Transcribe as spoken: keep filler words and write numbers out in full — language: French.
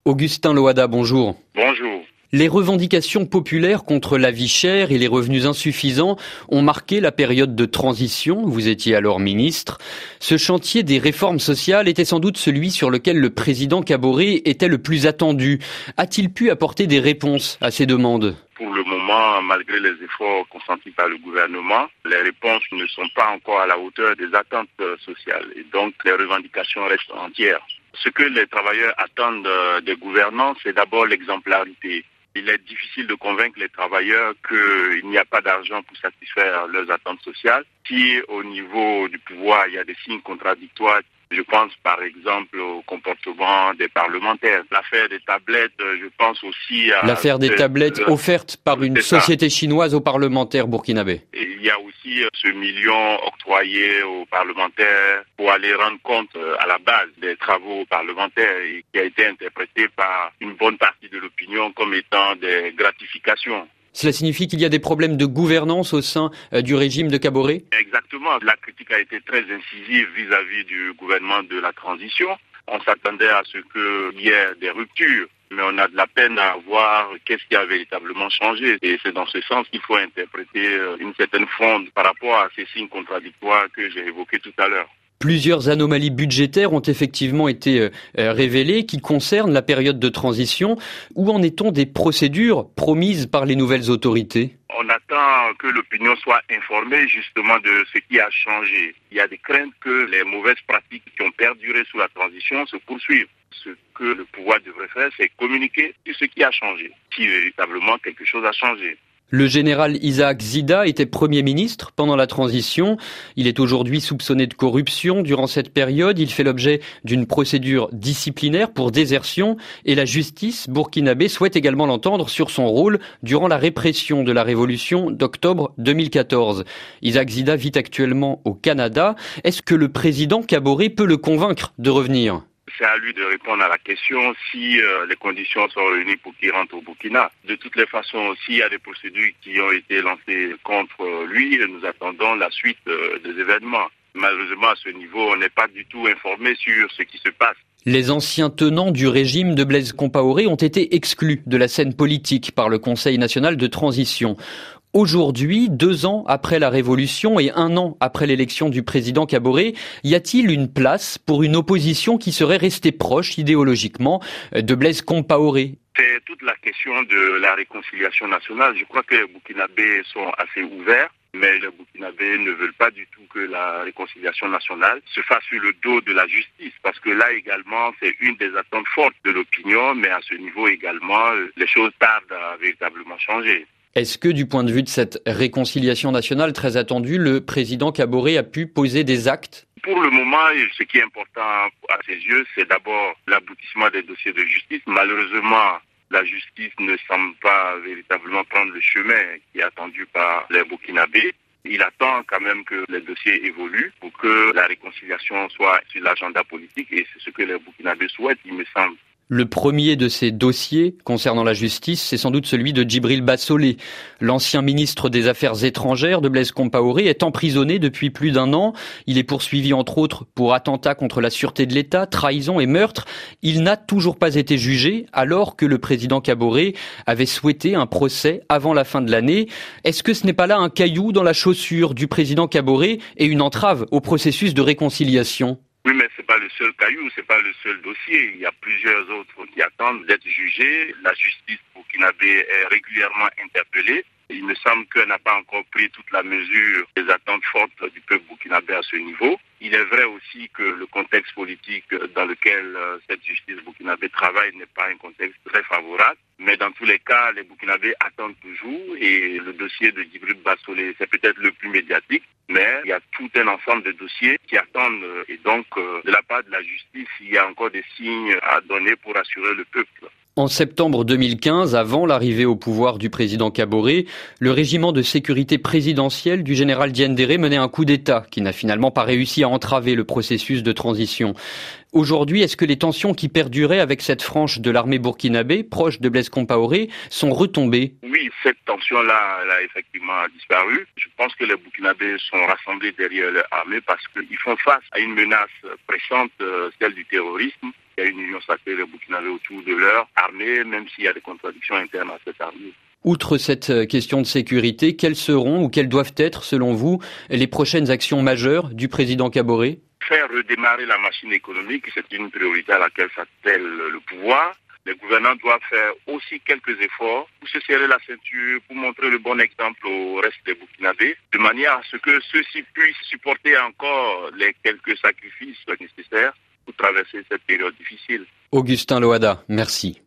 Augustin Loada, bonjour. Bonjour. Les revendications populaires contre la vie chère et les revenus insuffisants ont marqué la période de transition. Vous étiez alors ministre. Ce chantier des réformes sociales était sans doute celui sur lequel le président Kaboré était le plus attendu. A-t-il pu apporter des réponses à ces demandes ? Pour le moment, malgré les efforts consentis par le gouvernement, les réponses ne sont pas encore à la hauteur des attentes sociales et donc les revendications restent entières. Ce que les travailleurs attendent des gouvernants, c'est d'abord l'exemplarité. Il est difficile de convaincre les travailleurs qu'il n'y a pas d'argent pour satisfaire leurs attentes sociales. Si au niveau du pouvoir, il y a des signes contradictoires, je pense par exemple au comportement des parlementaires. L'affaire des tablettes, je pense aussi à... L'affaire des tablettes le, offertes par une société chinoise aux parlementaires burkinabés. Et il y a aussi ce million octroyé aux parlementaires pour aller rendre compte à la base des travaux parlementaires et qui a été interprété par une bonne partie de l'opinion comme étant des gratifications. Cela signifie qu'il y a des problèmes de gouvernance au sein du régime de Kaboré ? Exactement. La critique a été très incisive vis-à-vis du gouvernement de la transition. On s'attendait à ce qu'il y ait des ruptures, mais on a de la peine à voir qu'est-ce qui a véritablement changé. Et c'est dans ce sens qu'il faut interpréter une certaine fronde par rapport à ces signes contradictoires que j'ai évoqués tout à l'heure. Plusieurs anomalies budgétaires ont effectivement été euh, révélées qui concernent la période de transition. Où en est-on des procédures promises par les nouvelles autorités ? On attend que l'opinion soit informée justement de ce qui a changé. Il y a des craintes que les mauvaises pratiques qui ont perduré sous la transition se poursuivent. Ce que le pouvoir devrait faire, c'est communiquer sur ce qui a changé, si véritablement quelque chose a changé. Le général Isaac Zida était Premier ministre pendant la transition. Il est aujourd'hui soupçonné de corruption. Durant cette période, il fait l'objet d'une procédure disciplinaire pour désertion et la justice burkinabé souhaite également l'entendre sur son rôle durant la répression de la révolution d'octobre deux mille quatorze. Isaac Zida vit actuellement au Canada. Est-ce que le président Kaboré peut le convaincre de revenir ? C'est à lui de répondre à la question si euh, les conditions sont réunies pour qu'il rentre au Burkina. De toutes les façons aussi, il y a des procédures qui ont été lancées contre lui et nous attendons la suite euh, des événements. Malheureusement, à ce niveau, on n'est pas du tout informé sur ce qui se passe. Les anciens tenants du régime de Blaise Compaoré ont été exclus de la scène politique par le Conseil national de transition. Aujourd'hui, deux ans après la Révolution et un an après l'élection du président Kaboré, y a-t-il une place pour une opposition qui serait restée proche idéologiquement de Blaise Compaoré ? C'est toute la question de la réconciliation nationale. Je crois que les Burkinabés sont assez ouverts, mais les Burkinabés ne veulent pas du tout que la réconciliation nationale se fasse sur le dos de la justice, parce que là également, c'est une des attentes fortes de l'opinion, mais à ce niveau également, les choses tardent à véritablement changer. Est-ce que du point de vue de cette réconciliation nationale très attendue, le président Kaboré a pu poser des actes ? Pour le moment, ce qui est important à ses yeux, c'est d'abord l'aboutissement des dossiers de justice. Malheureusement, la justice ne semble pas véritablement prendre le chemin qui est attendu par les Burkinabés. Il attend quand même que les dossiers évoluent pour que la réconciliation soit sur l'agenda politique et c'est ce que les Burkinabés souhaitent, il me semble. Le premier de ces dossiers concernant la justice, c'est sans doute celui de Djibril Bassolé. L'ancien ministre des Affaires étrangères de Blaise Compaoré est emprisonné depuis plus d'un an. Il est poursuivi entre autres pour attentat contre la sûreté de l'État, trahison et meurtre. Il n'a toujours pas été jugé alors que le président Kaboré avait souhaité un procès avant la fin de l'année. Est-ce que ce n'est pas là un caillou dans la chaussure du président Kaboré et une entrave au processus de réconciliation ? Oui, mais c'est pas le seul caillou, c'est pas le seul dossier. Il y a plusieurs autres qui attendent d'être jugés. La justice burkinabé est régulièrement interpellée. Il me semble qu'elle n'a pas encore pris toute la mesure des attentes fortes du peuple burkinabé à ce niveau. Il est vrai aussi que le contexte politique dans lequel cette justice burkinabé travaille n'est pas un contexte très favorable. Mais dans tous les cas, les Burkinabés attendent toujours et le dossier de Djibril Bassolé, c'est peut-être le plus médiatique. Mais il y a tout un ensemble de dossiers qui attendent et donc de la part de la justice, il y a encore des signes à donner pour assurer le peuple. En septembre deux mille quinze, avant l'arrivée au pouvoir du président Kaboré, le régiment de sécurité présidentielle du général Diendéré menait un coup d'État qui n'a finalement pas réussi à entraver le processus de transition. Aujourd'hui, est-ce que les tensions qui perduraient avec cette frange de l'armée burkinabé, proche de Blaise Compaoré, sont retombées ? Oui, cette tension-là, elle a effectivement disparu. Je pense que les Burkinabés sont rassemblés derrière leur armée parce qu'ils font face à une menace pressante, celle du terrorisme. Il y a une union sacrée des Burkinabés autour de leur armée, même s'il y a des contradictions internes à cette armée. Outre cette question de sécurité, quelles seront ou quelles doivent être, selon vous, les prochaines actions majeures du président Kaboré ? Faire redémarrer la machine économique, c'est une priorité à laquelle s'attelle le pouvoir. Les gouvernants doivent faire aussi quelques efforts pour se serrer la ceinture, pour montrer le bon exemple au reste des Burkinabés, de manière à ce que ceux-ci puissent supporter encore les quelques sacrifices nécessaires pour traverser cette période difficile. Augustin Loada, merci.